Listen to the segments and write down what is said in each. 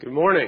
Good morning.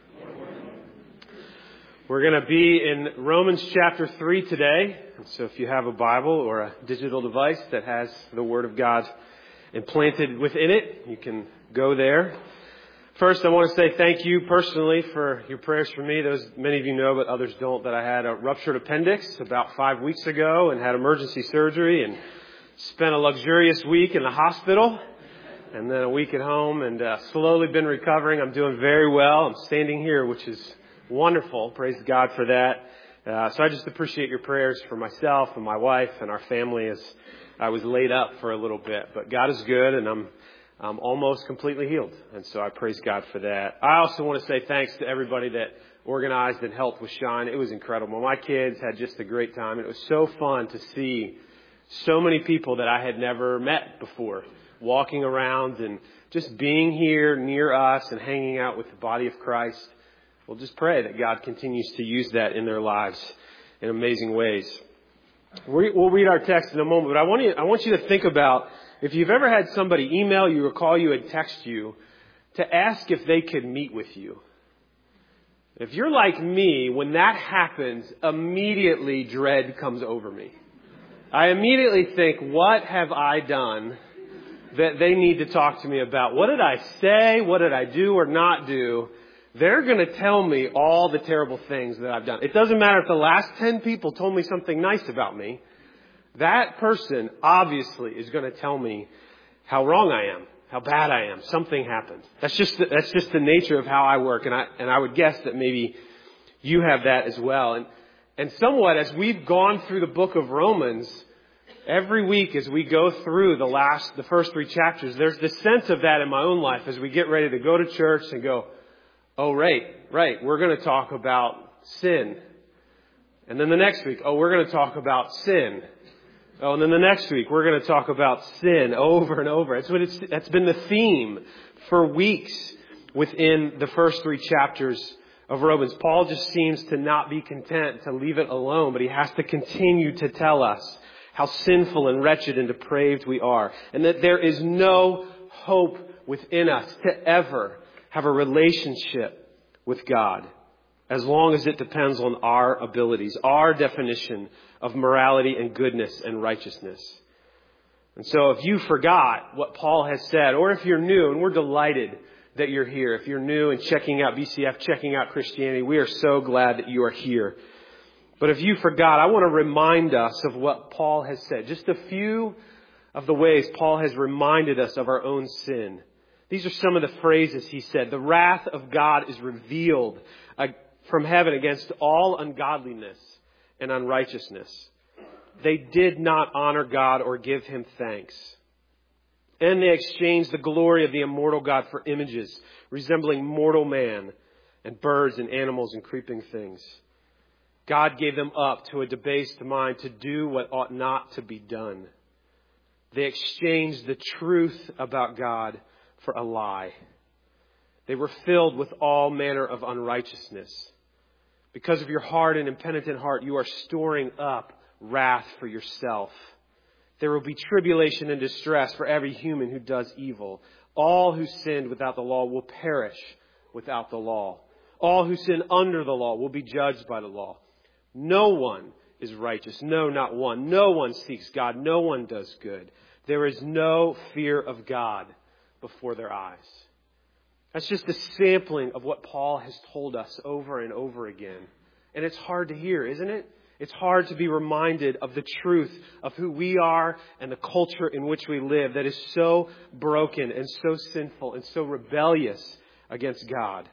We're going to be in Romans chapter 3 today. So if you have a Bible or a digital device that has the Word of God implanted within it, you can go there. First, I want to say thank you personally for your prayers for me. Many of you know, but others don't, that I had a ruptured appendix about 5 weeks ago and had emergency surgery and spent a luxurious week in the hospital. And then a week at home and slowly been recovering. I'm doing very well. I'm standing here, which is wonderful. Praise God for that. So I just appreciate your prayers for myself and my wife and our family as I was laid up for a little bit. But God is good, and I'm almost completely healed. And so I praise God for that. I also want to say thanks to everybody that organized and helped with Shine. It was incredible. My kids had just a great time. It was so fun to see so many people that I had never met before, walking around and just being here near us and hanging out with the body of Christ. We'll just pray that God continues to use that in their lives in amazing ways. We'll read our text in a moment, but I want you to think about if you've ever had somebody email you or call you and text you to ask if they could meet with you. If you're like me, when that happens, immediately dread comes over me. I immediately think, what have I done that they need to talk to me about? What did I say? What did I do or not do? They're going to tell me all the terrible things that I've done. It doesn't matter if the last 10 people told me something nice about me. That person obviously is going to tell me how wrong I am, how bad I am. Something happened. That's just the nature of how I work. And I would guess that maybe you have that as well. And somewhat as we've gone through the book of Romans, every week as we go through the first 3 chapters, there's this sense of that in my own life as we get ready to go to church and go, oh, right, we're going to talk about sin. And then the next week, we're going to talk about sin. Oh, and then the next week, we're going to talk about sin over and over. That's been the theme for weeks within the first 3 chapters of Romans. Paul just seems to not be content to leave it alone, but he has to continue to tell us how sinful and wretched and depraved we are, and that there is no hope within us to ever have a relationship with God as long as it depends on our abilities, our definition of morality and goodness and righteousness. And so if you forgot what Paul has said, or if you're new, and we're delighted that you're here, if you're new and checking out BCF, checking out Christianity, we are so glad that you are here. But if you forgot, I want to remind us of what Paul has said. Just a few of the ways Paul has reminded us of our own sin. These are some of the phrases he said. The wrath of God is revealed from heaven against all ungodliness and unrighteousness. They did not honor God or give him thanks. And they exchanged the glory of the immortal God for images resembling mortal man and birds and animals and creeping things. God gave them up to a debased mind to do what ought not to be done. They exchanged the truth about God for a lie. They were filled with all manner of unrighteousness. Because of your hard and impenitent heart, you are storing up wrath for yourself. There will be tribulation and distress for every human who does evil. All who sinned without the law will perish without the law. All who sin under the law will be judged by the law. No one is righteous. No, not one. No one seeks God. No one does good. There is no fear of God before their eyes. That's just a sampling of what Paul has told us over and over again. And it's hard to hear, isn't it? It's hard to be reminded of the truth of who we are and the culture in which we live that is so broken and so sinful and so rebellious against God.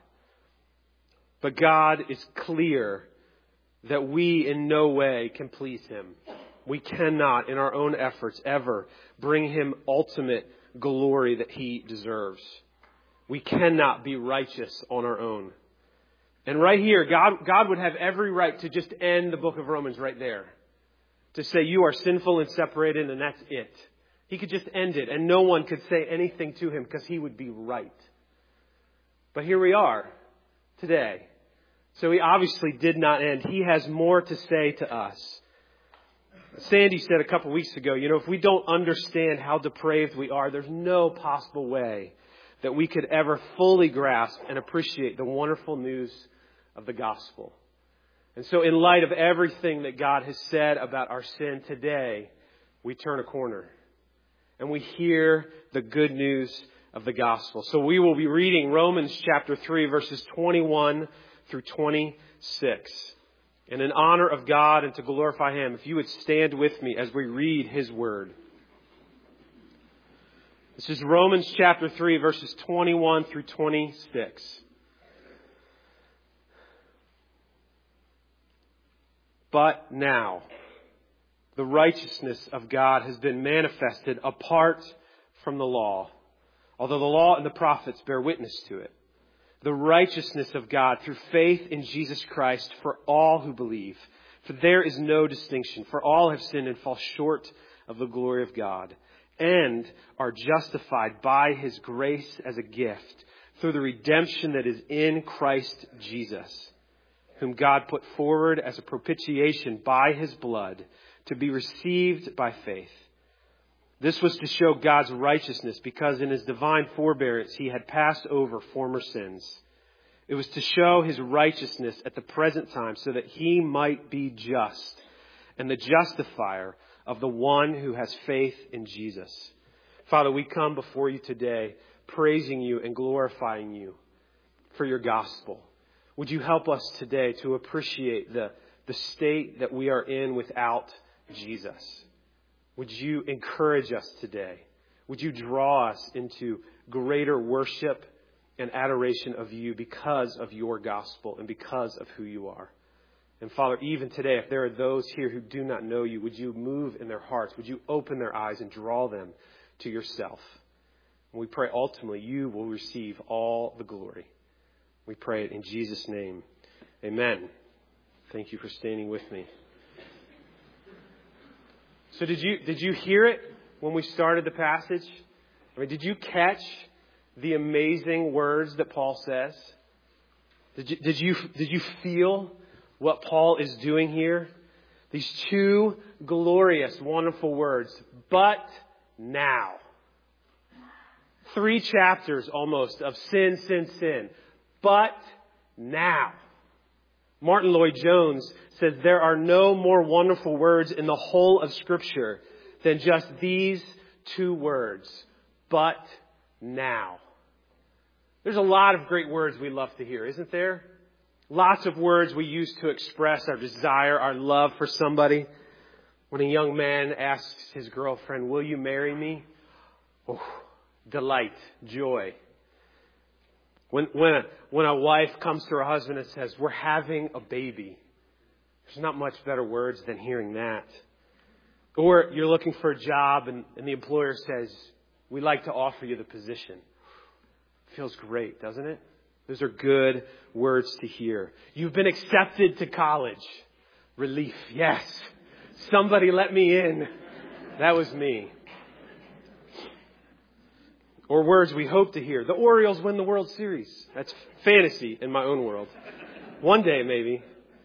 But God is clear that we in no way can please him. We cannot, in our own efforts, ever bring him ultimate glory that he deserves. We cannot be righteous on our own. And right here, God would have every right to just end the book of Romans right there. To say you are sinful and separated and that's it. He could just end it and no one could say anything to him because he would be right. But here we are today. So he obviously did not end. He has more to say to us. Sandy said a couple weeks ago, if we don't understand how depraved we are, there's no possible way that we could ever fully grasp and appreciate the wonderful news of the gospel. And so in light of everything that God has said about our sin today, we turn a corner and we hear the good news of the gospel. So we will be reading Romans chapter 3, verses 21 through 26. And in honor of God and to glorify Him, if you would stand with me as we read His word. This is Romans chapter 3, verses 21 through 26. But now, the righteousness of God has been manifested apart from the law, although the law and the prophets bear witness to it. The righteousness of God through faith in Jesus Christ for all who believe. For there is no distinction, for all have sinned and fall short of the glory of God, and are justified by His grace as a gift through the redemption that is in Christ Jesus, whom God put forward as a propitiation by His blood to be received by faith. This was to show God's righteousness, because in His divine forbearance He had passed over former sins. It was to show His righteousness at the present time, so that He might be just and the justifier of the one who has faith in Jesus. Father, we come before You today praising You and glorifying You for Your gospel. Would You help us today to appreciate the state that we are in without Jesus? Would You encourage us today? Would You draw us into greater worship and adoration of You because of Your gospel and because of who You are? And Father, even today, if there are those here who do not know You, would You move in their hearts? Would You open their eyes and draw them to Yourself? And we pray ultimately You will receive all the glory. We pray it in Jesus' name. Amen. Thank you for standing with me. So did you hear it when we started the passage? I mean, did you catch the amazing words that Paul says? Did you feel what Paul is doing here? These two glorious, wonderful words. But now. 3 chapters almost of sin, sin, sin. But now. Martin Lloyd-Jones says there are no more wonderful words in the whole of Scripture than just these 2 words. But now. There's a lot of great words we love to hear, isn't there? Lots of words we use to express our desire, our love for somebody. When a young man asks his girlfriend, "Will you marry me?" Oh, delight, joy. When a wife comes to her husband and says, "We're having a baby," there's not much better words than hearing that. Or you're looking for a job and the employer says, "We'd like to offer you the position." Feels great, doesn't it? Those are good words to hear. You've been accepted to college. Relief. Yes. Somebody let me in. That was me. Or words we hope to hear. The Orioles win the World Series. That's fantasy in my own world. One day, maybe.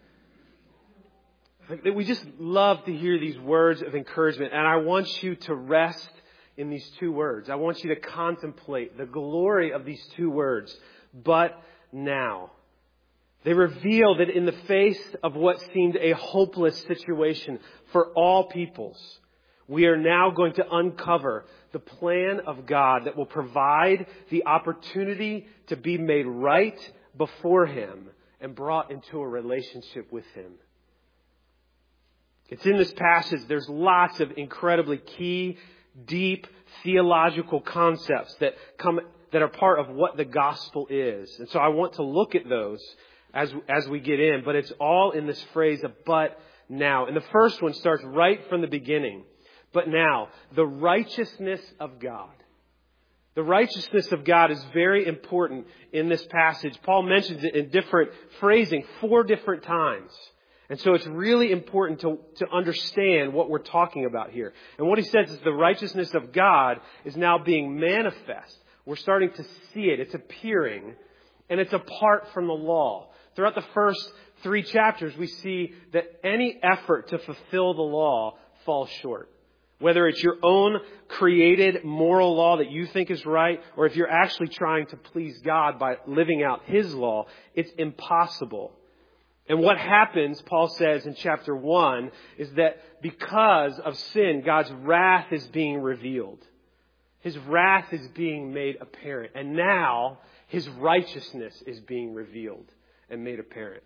We just love to hear these words of encouragement. And I want you to rest in these 2 words. I want you to contemplate the glory of these 2 words. But now. They reveal that in the face of what seemed a hopeless situation for all peoples, we are now going to uncover the plan of God that will provide the opportunity to be made right before Him and brought into a relationship with Him. It's in this passage, there's lots of incredibly key, deep theological concepts that are part of what the gospel is. And so I want to look at those as we get in, but it's all in this phrase of "but now." And the first one starts right from the beginning. But now, the righteousness of God. The righteousness of God is very important in this passage. Paul mentions it in different phrasing 4 different times. And so it's really important to understand what we're talking about here. And what he says is the righteousness of God is now being manifest. We're starting to see it. It's appearing. And it's apart from the law. Throughout the first 3 chapters, we see that any effort to fulfill the law falls short. Whether it's your own created moral law that you think is right, or if you're actually trying to please God by living out His law, it's impossible. And what happens, Paul says in chapter 1, is that because of sin, God's wrath is being revealed. His wrath is being made apparent. And now His righteousness is being revealed and made apparent.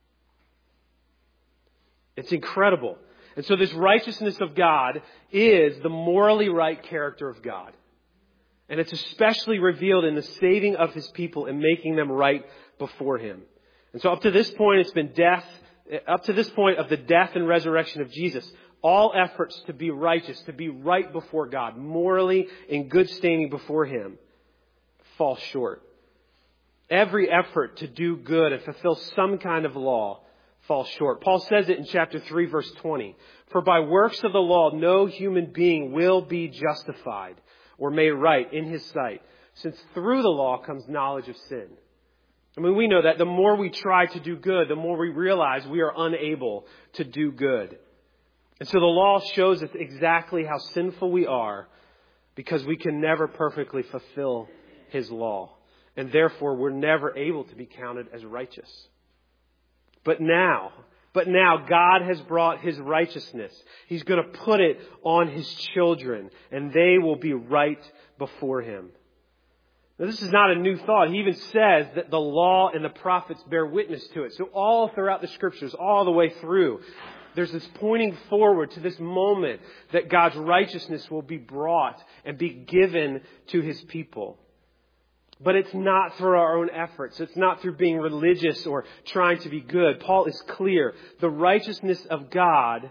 It's incredible. And so this righteousness of God is the morally right character of God. And it's especially revealed in the saving of His people and making them right before Him. And so up to this point, it's been up to this point of the death and resurrection of Jesus, all efforts to be righteous, to be right before God, morally in good standing before Him, fall short. Every effort to do good and fulfill some kind of law falls short. Paul says it in chapter 3, verse 20. For by works of the law, no human being will be justified or made right in his sight, since through the law comes knowledge of sin. I mean, we know that the more we try to do good, the more we realize we are unable to do good. And so the law shows us exactly how sinful we are because we can never perfectly fulfill His law. And therefore, we're never able to be counted as righteous. But now God has brought His righteousness. He's going to put it on His children, and they will be right before Him. Now, this is not a new thought. He even says that the law and the prophets bear witness to it. So all throughout the Scriptures, all the way through, there's this pointing forward to this moment that God's righteousness will be brought and be given to His people. But it's not through our own efforts. It's not through being religious or trying to be good. Paul is clear. The righteousness of God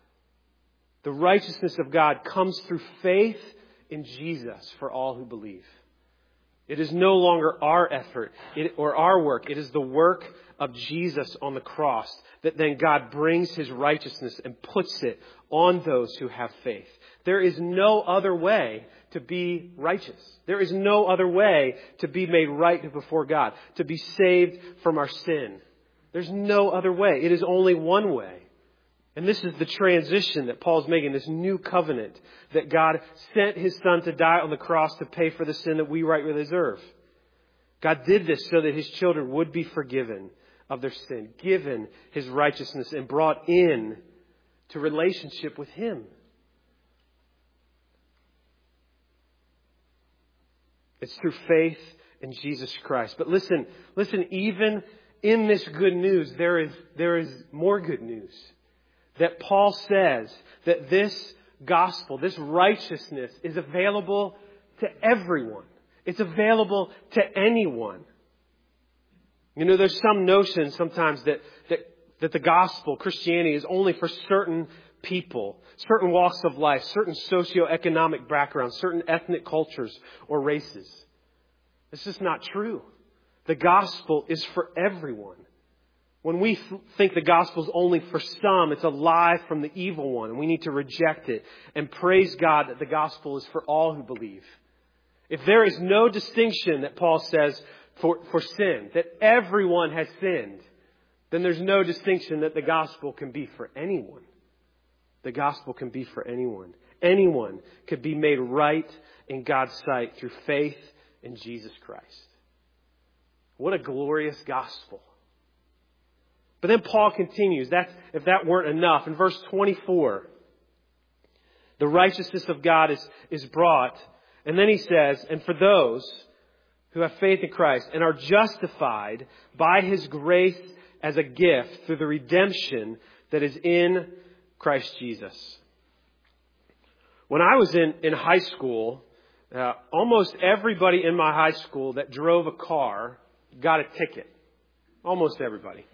comes through faith in Jesus for all who believe. It is no longer our effort or our work. It is the work of Jesus on the cross that then God brings His righteousness and puts it on those who have faith. There is no other way to be righteous. There is no other way to be made right before God, to be saved from our sin. There's no other way. It is only one way. And this is the transition that Paul's making, this new covenant that God sent His Son to die on the cross to pay for the sin that we rightly deserve. God did this so that His children would be forgiven of their sin, given His righteousness, and brought in to relationship with Him. It's through faith in Jesus Christ. But listen, even in this good news, there is more good news. That Paul says that this gospel, this righteousness is available to everyone. It's available to anyone. You know, there's some notion sometimes that the gospel, Christianity, is only for certain people, certain walks of life, certain socioeconomic backgrounds, certain ethnic cultures or races. This is not true. The gospel is for everyone. When we think the gospel is only for some, it's a lie from the evil one, and we need to reject it and praise God that the gospel is for all who believe. If there is no distinction that Paul says for sin, that everyone has sinned, then there's no distinction that the gospel can be for anyone. The gospel can be for anyone. Anyone could be made right in God's sight through faith in Jesus Christ. What a glorious gospel. But then Paul continues, if that weren't enough, in verse 24, the righteousness of God is brought. And then he says, and for those who have faith in Christ and are justified by His grace as a gift through the redemption that is in Christ Jesus. When I was in high school, almost everybody in my high school that drove a car got a ticket. Almost everybody.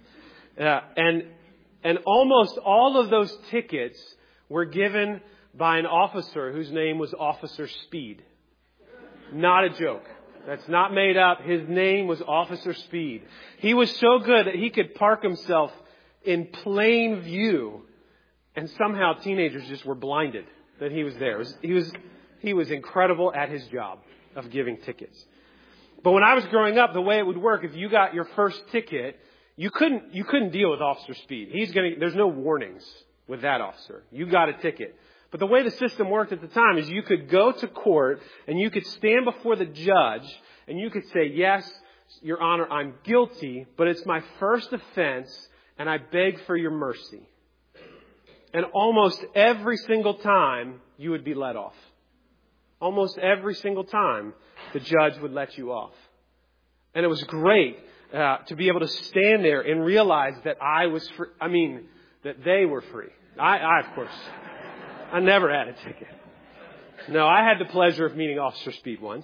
And almost all of those tickets were given by an officer whose name was Officer Speed. Not a joke. That's not made up. His name was Officer Speed. He was so good that he could park himself in plain view, and somehow teenagers just were blinded that he was there. He was incredible at his job of giving tickets. But when I was growing up, the way it would work, if you got your first ticket, you couldn't deal with Officer Speed. There's no warnings with that officer. You got a ticket. But the way the system worked at the time is you could go to court and you could stand before the judge and you could say, yes, Your Honor, I'm guilty, but it's my first offense and I beg for your mercy. And almost every single time you would be let off. Almost every single time the judge would let you off. And it was great to be able to stand there and realize that I was free. I mean, that they were free. I of course, I never had a ticket. No, I had the pleasure of meeting Officer Speed once.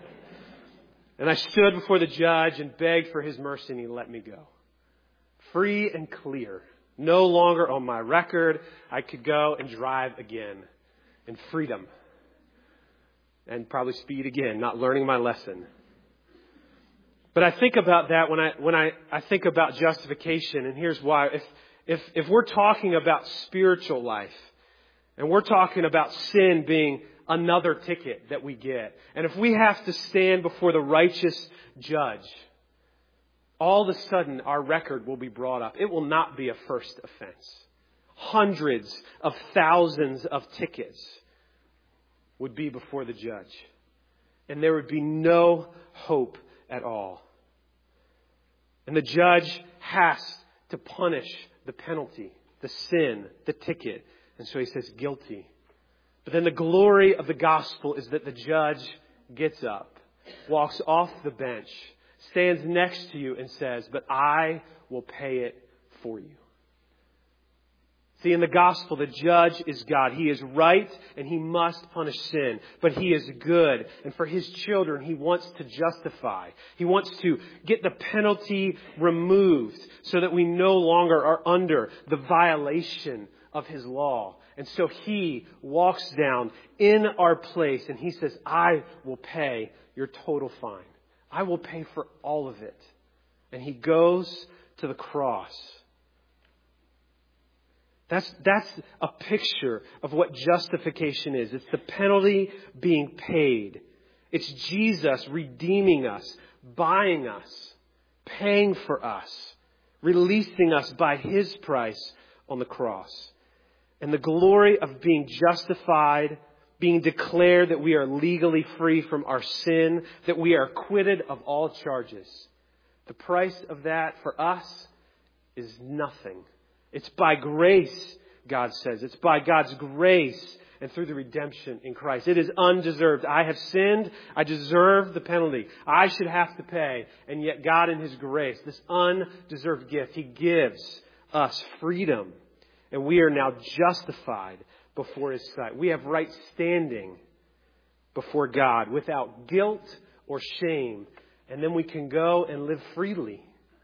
And I stood before the judge and begged for his mercy and he let me go. Free and clear. No longer on my record. I could go and drive again in freedom. And probably speed again, not learning my lesson. But I think about that when I think about justification, and here's why. If we're talking about spiritual life, and we're talking about sin being another ticket that we get, and if we have to stand before the righteous judge, all of a sudden our record will be brought up. It will not be a first offense. Hundreds of thousands of tickets would be before the judge. And there would be no hope at all. And the judge has to punish the penalty, the sin, the ticket. And so he says guilty. But then the glory of the gospel is that the judge gets up, walks off the bench, stands next to you and says, but I will pay it for you. See, in the gospel, the judge is God. He is right and he must punish sin. But he is good. And for his children, he wants to justify. He wants to get the penalty removed so that we no longer are under the violation of his law. And so he walks down in our place and he says, I will pay your total fine. I will pay for all of it. And he goes to the cross. That's a picture of what justification is. It's the penalty being paid. It's Jesus redeeming us, buying us, paying for us, releasing us by his price on the cross. And the glory of being justified, being declared that we are legally free from our sin, that we are acquitted of all charges. The price of that for us is nothing. It's by grace, God says. It's by God's grace and through the redemption in Christ. It is undeserved. I have sinned. I deserve the penalty. I should have to pay. And yet God in his grace, this undeserved gift, he gives us freedom. And we are now justified before his sight. We have right standing before God without guilt or shame. And then we can go and live freely.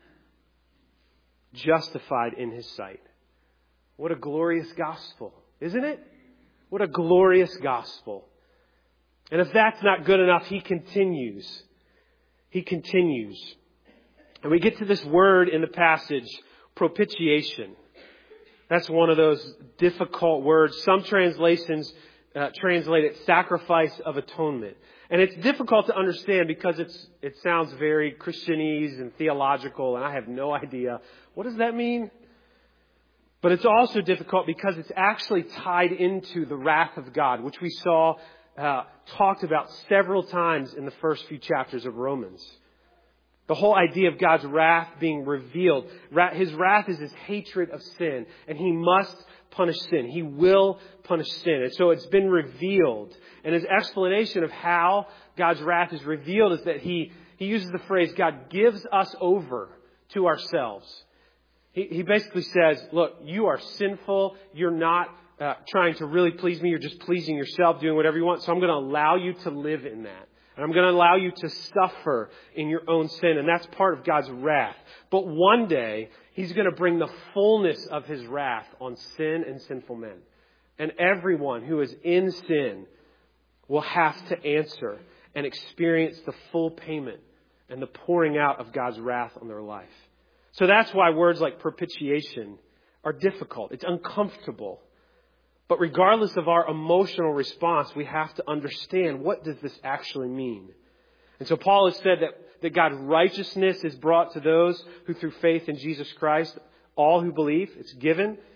Justified in his sight. What a glorious gospel, isn't it? What a glorious gospel. And if that's not good enough, he continues. He continues. And we get to this word in the passage, propitiation. That's one of those difficult words. Some translations translate it sacrifice of atonement. And it's difficult to understand because it sounds very Christianese and theological, and I have no idea. What does that mean? But it's also difficult because it's actually tied into the wrath of God, which we saw talked about several times in the first few chapters of Romans. The whole idea of God's wrath being revealed. His wrath is his hatred of sin, and he must punish sin. He will punish sin. And so it's been revealed. And his explanation of how God's wrath is revealed is that he uses the phrase, God gives us over to ourselves. He basically says, look, you are sinful. You're not trying to really please me. You're just pleasing yourself, doing whatever you want. So I'm going to allow you to live in that. And I'm going to allow you to suffer in your own sin. And that's part of God's wrath. But one day, he's going to bring the fullness of his wrath on sin and sinful men. And everyone who is in sin will have to answer and experience the full payment and the pouring out of God's wrath on their life. So that's why words like propitiation are difficult. It's uncomfortable. But regardless of our emotional response, we have to understand, what does this actually mean? And so Paul has said that God's righteousness is brought to those who through faith in Jesus Christ, all who believe, it's given.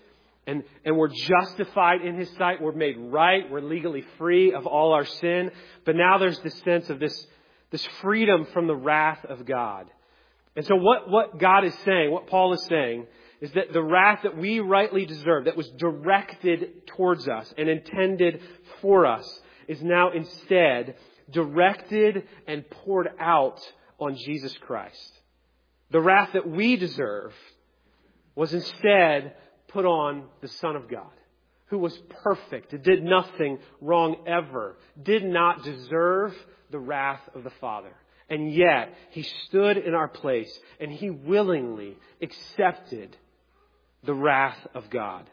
And we're justified in His sight. We're made right. We're legally free of all our sin. But now there's this sense of this freedom from the wrath of God. And so what God is saying, what Paul is saying, is that the wrath that we rightly deserve, that was directed towards us and intended for us, is now instead directed and poured out on Jesus Christ. The wrath that we deserve was instead put on the Son of God, who was perfect, did nothing wrong ever, did not deserve the wrath of the Father. And yet, He stood in our place and He willingly accepted the wrath of God.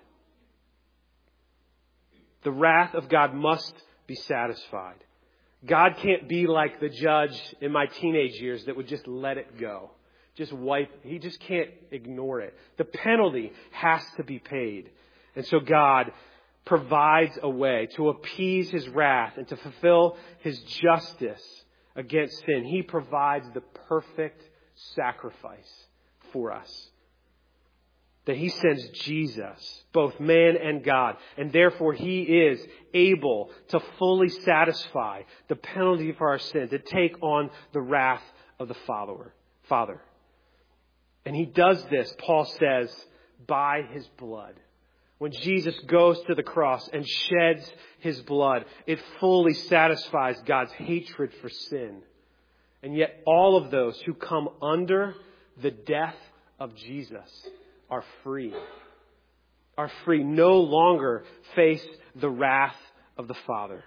The wrath of God must be satisfied. God can't be like the judge in my teenage years that would just let it go. He just can't ignore it. The penalty has to be paid. And so God provides a way to appease His wrath and to fulfill His justice against sin. He provides the perfect sacrifice for us. That He sends Jesus, both man and God, and therefore He is able to fully satisfy the penalty for our sin, to take on the wrath of the Father. And He does this, Paul says, by His blood. When Jesus goes to the cross and sheds His blood, it fully satisfies God's hatred for sin. And yet all of those who come under the death of Jesus are free, no longer face the wrath of the Father.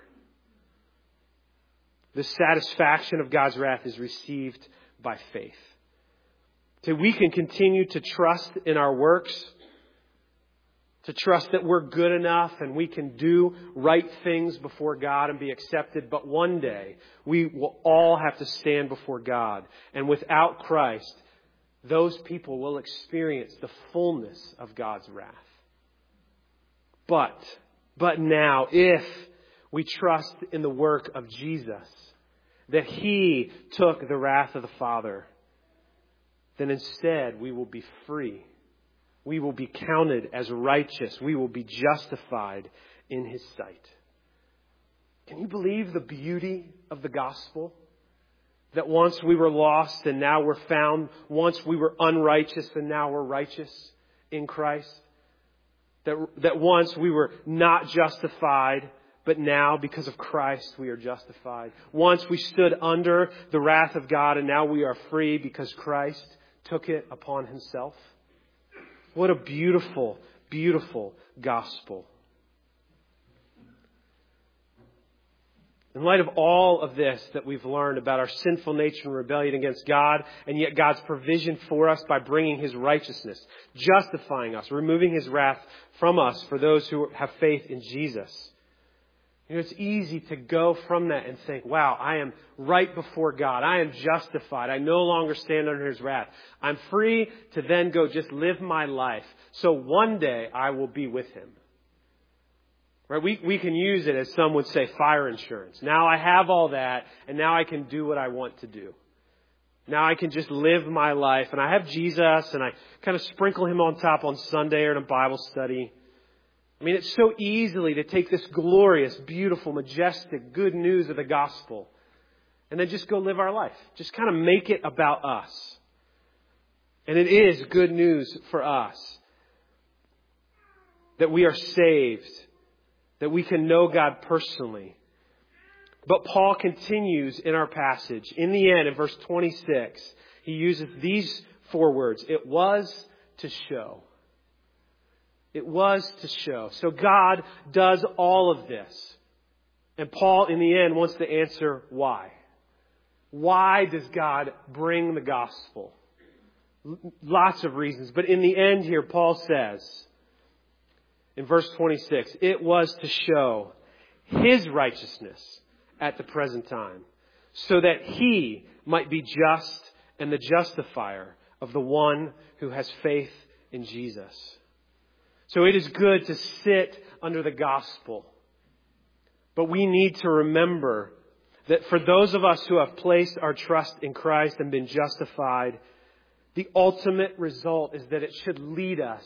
The satisfaction of God's wrath is received by faith. So we can continue to trust in our works, to trust that we're good enough and we can do right things before God and be accepted. But one day we will all have to stand before God. And without Christ, those people will experience the fullness of God's wrath. But now, if we trust in the work of Jesus, that He took the wrath of the Father, then instead we will be free. We will be counted as righteous. We will be justified in His sight. Can you believe the beauty of the gospel? That once we were lost and now we're found. Once we were unrighteous and now we're righteous in Christ. That once we were not justified, but now because of Christ we are justified. Once we stood under the wrath of God and now we are free because Christ took it upon Himself. What a beautiful, beautiful gospel. In light of all of this that we've learned about our sinful nature and rebellion against God, and yet God's provision for us by bringing His righteousness, justifying us, removing His wrath from us for those who have faith in Jesus. It's easy to go from that and think, wow, I am right before God. I am justified. I no longer stand under His wrath. I'm free to then go just live my life. So one day I will be with Him. Right? We can use it, as some would say, fire insurance. Now I have all that, and now I can do what I want to do. Now I can just live my life, and I have Jesus, and I kind of sprinkle Him on top on Sunday or in a Bible study. I mean, it's so easily to take this glorious, beautiful, majestic, good news of the gospel and then just go live our life. Just kind of make it about us. And it is good news for us that we are saved, that we can know God personally. But Paul continues in our passage. In the end, in verse 26, he uses these 4 words. It was to show. It was to show. So God does all of this. And Paul, in the end, wants to answer why. Why does God bring the gospel? Lots of reasons. But in the end here, Paul says, in verse 26, it was to show His righteousness at the present time, so that He might be just and the justifier of the one who has faith in Jesus. So it is good to sit under the gospel. But we need to remember that for those of us who have placed our trust in Christ and been justified, the ultimate result is that it should lead us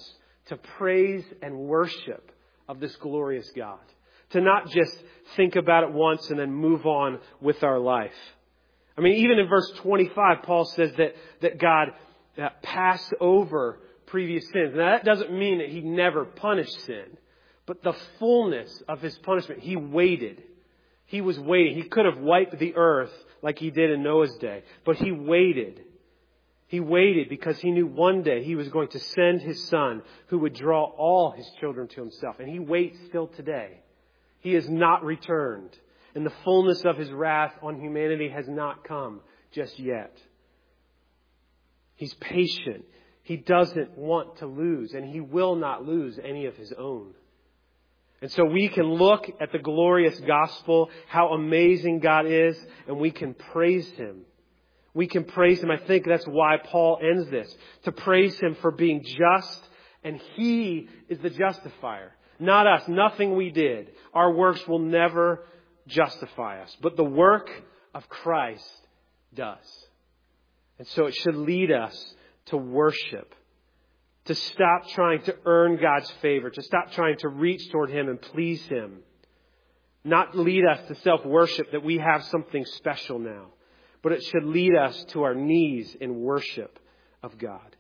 to praise and worship of this glorious God. To not just think about it once and then move on with our life. I mean, even in verse 25, Paul says that God passed over previous sins. Now, that doesn't mean that He never punished sin. But the fullness of His punishment, He waited. He was waiting. He could have wiped the earth like He did in Noah's day. But He waited. He waited because He knew one day He was going to send His Son who would draw all His children to Himself. And He waits still today. He has not returned. And the fullness of His wrath on humanity has not come just yet. He's patient. He doesn't want to lose, and He will not lose any of His own. And so we can look at the glorious gospel, how amazing God is, and we can praise Him. We can praise Him. I think that's why Paul ends this. To praise Him for being just, and He is the justifier. Not us, nothing we did. Our works will never justify us. But the work of Christ does. And so it should lead us to worship. To stop trying to earn God's favor. To stop trying to reach toward Him and please Him. Not lead us to self-worship that we have something special now. But it should lead us to our knees in worship of God.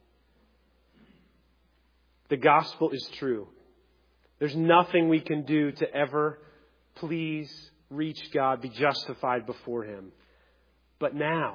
The gospel is true. There's nothing we can do to ever please, reach God, be justified before Him. But now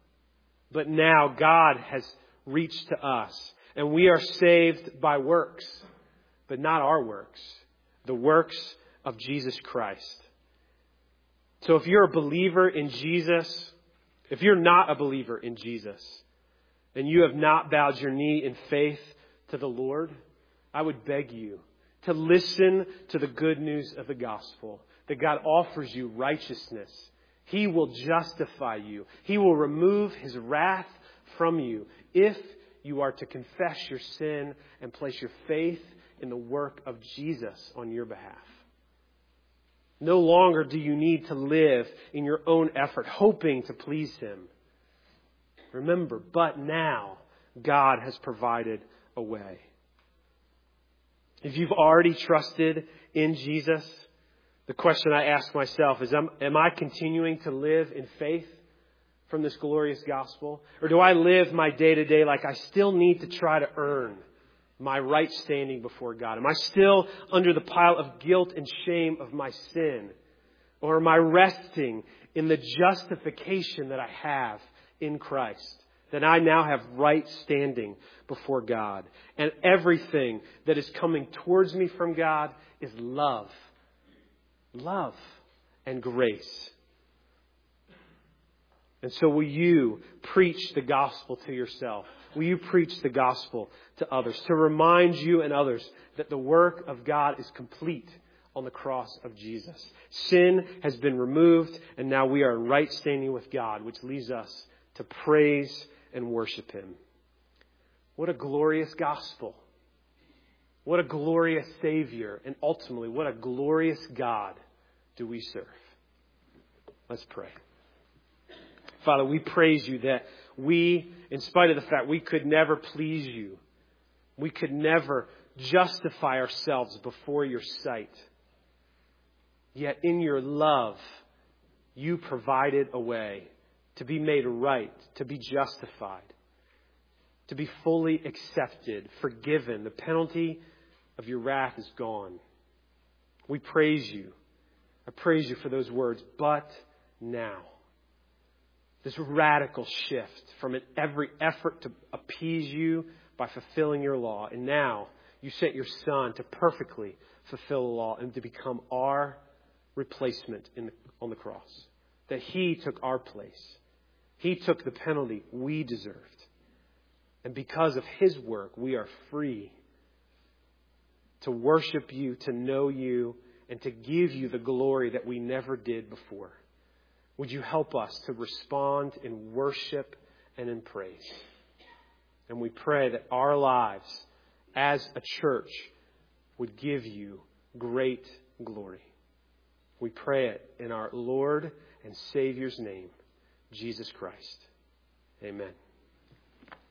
God has reached to us. And we are saved by works. But not our works. The works of Jesus Christ. So if you're a believer in Jesus, if you're not a believer in Jesus, and you have not bowed your knee in faith to the Lord, I would beg you to listen to the good news of the gospel. That God offers you righteousness. He will justify you. He will remove His wrath from you if you are to confess your sin and place your faith in the work of Jesus on your behalf. No longer do you need to live in your own effort, hoping to please Him. Remember, but now God has provided a way. If you've already trusted in Jesus, the question I ask myself is, am I continuing to live in faith from this glorious gospel? Or do I live my day-to-day like I still need to try to earn my right standing before God? Am I still under the pile of guilt and shame of my sin? Or am I resting in the justification that I have in Christ? That I now have right standing before God. And everything that is coming towards me from God is love. Love and grace. And so will you preach the gospel to yourself? Will you preach the gospel to others? To remind you and others that the work of God is complete on the cross of Jesus. Sin has been removed and now we are in right standing with God, which leads us to praise and worship Him. What a glorious gospel. What a glorious Savior. And ultimately, what a glorious God do we serve. Let's pray. Father, we praise You that we, in spite of the fact we could never please You, we could never justify ourselves before Your sight. Yet in Your love, You provided a way to be made right, to be justified, to be fully accepted, forgiven. The penalty of Your wrath is gone. We praise You. I praise You for those words, but now. This radical shift from every effort to appease You by fulfilling Your law. And now You sent Your Son to perfectly fulfill the law and to become our replacement on the cross. That He took our place. He took the penalty we deserved. And because of His work, we are free to worship You, to know You, and to give You the glory that we never did before. Would You help us to respond in worship and in praise? And we pray that our lives as a church would give You great glory. We pray it in our Lord and Savior's name, Jesus Christ. Amen.